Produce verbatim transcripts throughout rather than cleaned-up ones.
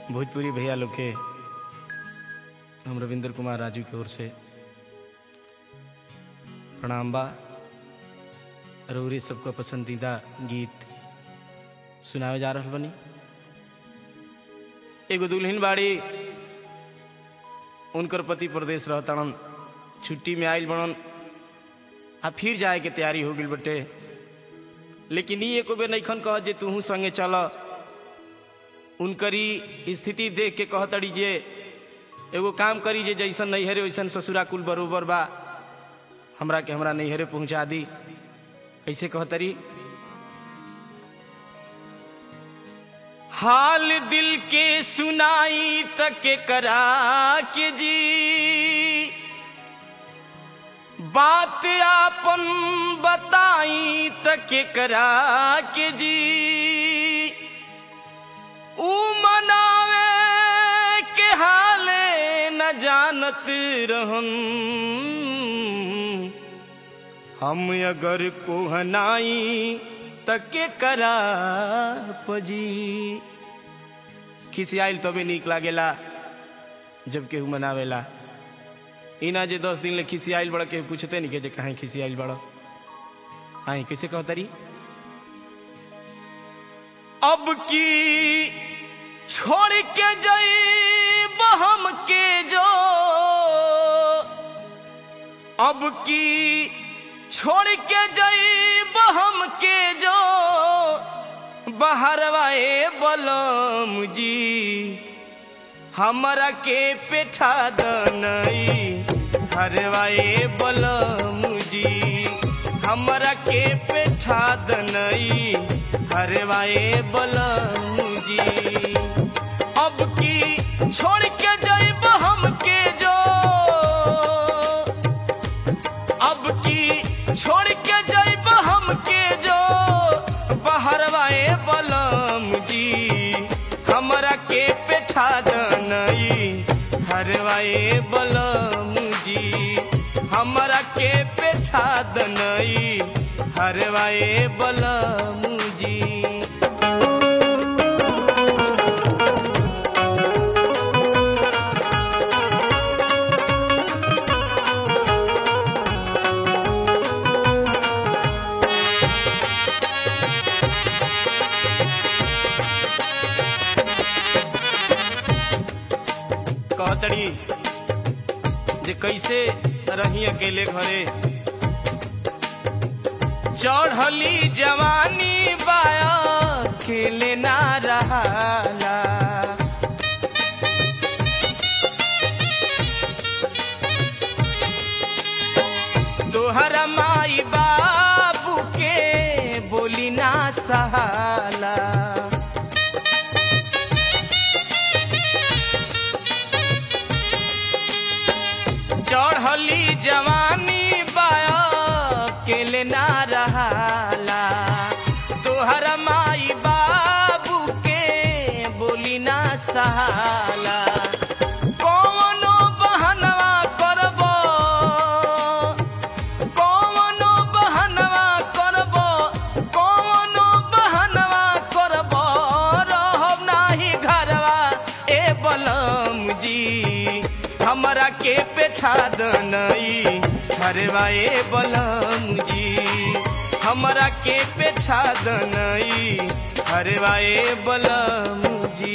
भोजपुरी भैया लोग के हम रविंद्र कुमार राजू की ओर से प्रणाम बा। रउरी सबका पसंदीदा गीत सुनावे जा रहा बनी। एगो दुल्हन बाड़ी, उनकर पति प्रदेश रहतन, छुट्टी में आयल बनन, आ फिर जाए के तैयारी हो गई बटे। लेकिन ये एको बेर नईखन कह जे तूहू संगे चल। उनकरी स्थिति देख के कहतड़ी जे एगो काम करी जे जैसन नैहरे वैसन ससुरा कुल बरोबर बा, हमरा के हमरा नैहरे पहुंचा दी। कैसे कहतरी? हाल दिल के सुनाई तक करा के जी, बात आपन बताई तक करा के जी, ऊ मनावे के हाले न जानत रहन, हम अगर कोहनाई तक करा पजी। खिसियाइल तबे नीक लागेला जब केहू मनावेला। इना जे दस दिन ले खिसियाइल बड़ा के पूछते नहीं के जे कहाँ खिसियाइल बड़ा। हाँ कैसे कहतरी? अब की छोड़ के जाइब हम के जो, अब की छोड़ के जाइब हम के जो, बहरवाए बलम जी, हमरा के पेठा दनई हरवाए बलम जी, हमरा के पेठा दनई हरवाए बलम जी। अब की छोड़ के जाइब हम के जो, अब की छोड़ के जाइब हम के जो, बहरवाए बलम जी, हमरा के पेठा दनई हरवाए बलम जी, हमरा के पेठा दनई हरवाए बलम जी। कहतड़ी जे कैसे रही अकेले घरे, चढ़ली जवानी बाया अकेले ना रहाला, तोहरा माई बाबू के बोली ना सहाला, चढ़ली जवानी बाया अकेले ना रहाला, तोहरा माई बाबू के बोली ना सहाला। कौनो बहनवा करबो, कौनो बहनवा करबो, कौनो बहनवा करबो, रहब नाही घरवा ए बलम जी, हमरा के पेठा दनई हरवाए बलम जी, हमरा के पेठा दनई हरवाए बलम जी।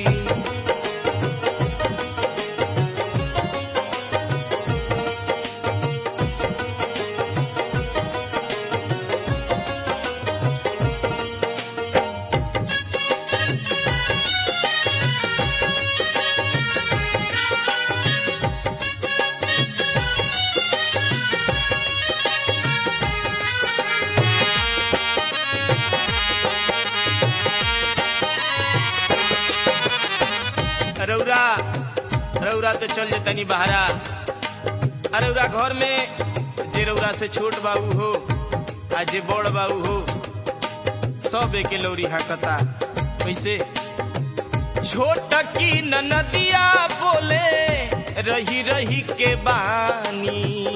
रउरा रउरा तो चल जतनी बहरा, अरे रउरा घर में जे रउरा से छोट बाबू हो आ जे बड़ बाबू हो, सब एके लौरी हाकता। कैसे? छोट की ननदिया बोले रही रही के बानी,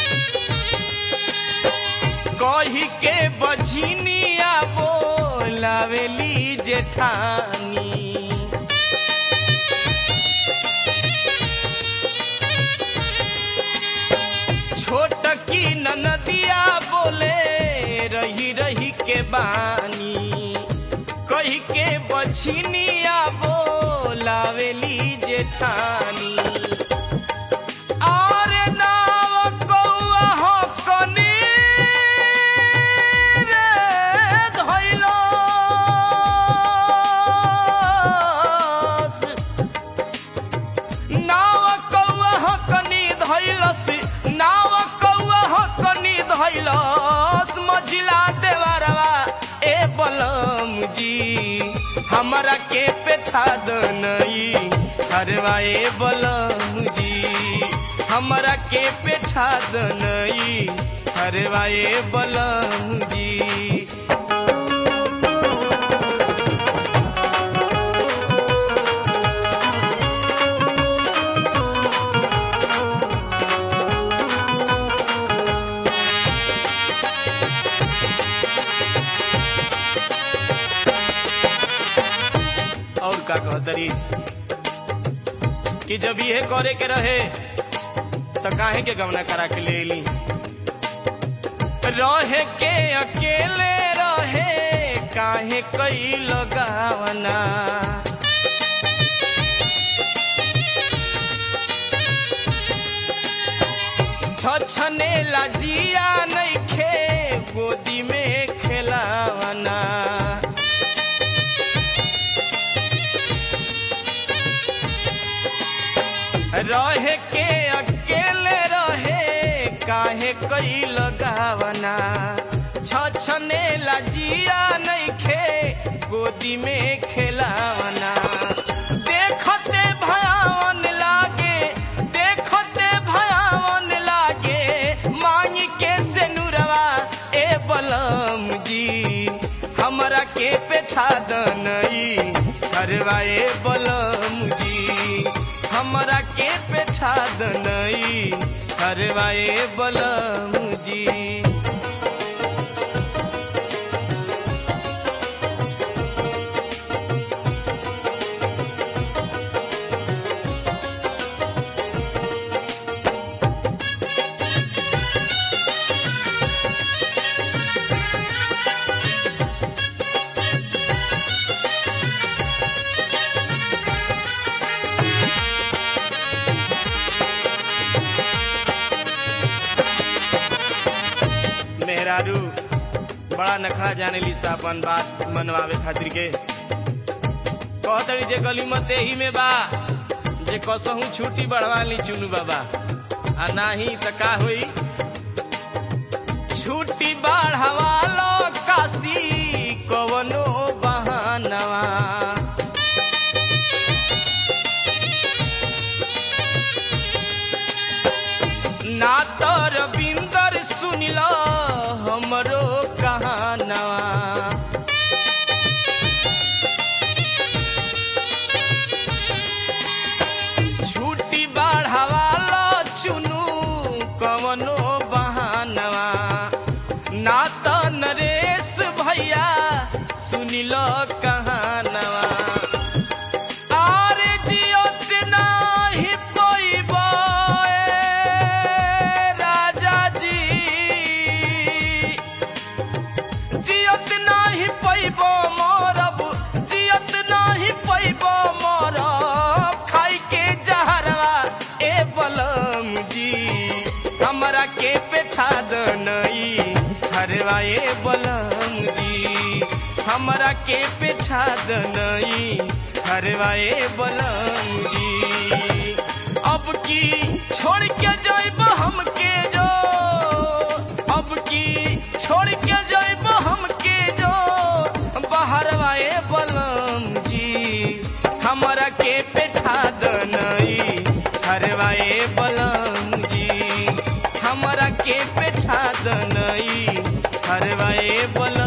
कही के बझिनिया बोला लावेली जेठानी। छोट की ननदिया बोले रही रही के बानी, कही के बछिनिया बोलावेली जेठानी। मझिला देवरवा ए बलम जी हमरा के पेठा दनई हरवा ए बलम जी हमरा के पेठा दनई हरवा ए बलम जी। और का कहतरी कि जब ये करे के रहे तो काहे के गवना करा के ले ली, रहे के अकेले रहे काहे कई लगावना। छछने लाजिया नइखे गोदी में खेलावना। रहे के अकेले रहे काहे कई लगावना। छछने लाजिया नइखे गोदी में खेलावना। देखते भयावन लागे देखते भयावन लागे मांगी के से नुरवा ए बलम जी हमरा के पेठा दनई हरवा ए बलम जी हमरा के पेठा दनई हरवा ए बलम जी। मेहरारू बड़ा नखरा जाने ली सापन बात मनवावे खातिर के कहतड़ी जे गलीमत एही में बा जे कसहू छुट्टी बढ़वा ली चुनू बाबा आ नाही त का होई। छुट्टी बढ़वा लो काशी कवनो बहानवा। ना तो रविंदर सुनिला हमरो कहानवा। छुट्टी बढ़ावा लो चुनू कवनो बहानवा। ना तो नरेश भैया सुनिलो कहानवा। हमरा के पेठा दनई हरवा ए बलम जी हमरा के पेठा दनई हरवा ए बलम जी। अब की छोड़ के जाइब हमके जो अब की छोड़ के जाइब हमके जो बहरवा ए बलम जी हमरा के पेठा दनई हरवा ए बलम जी हमरा के पेठा दनई हरवा ए बलम।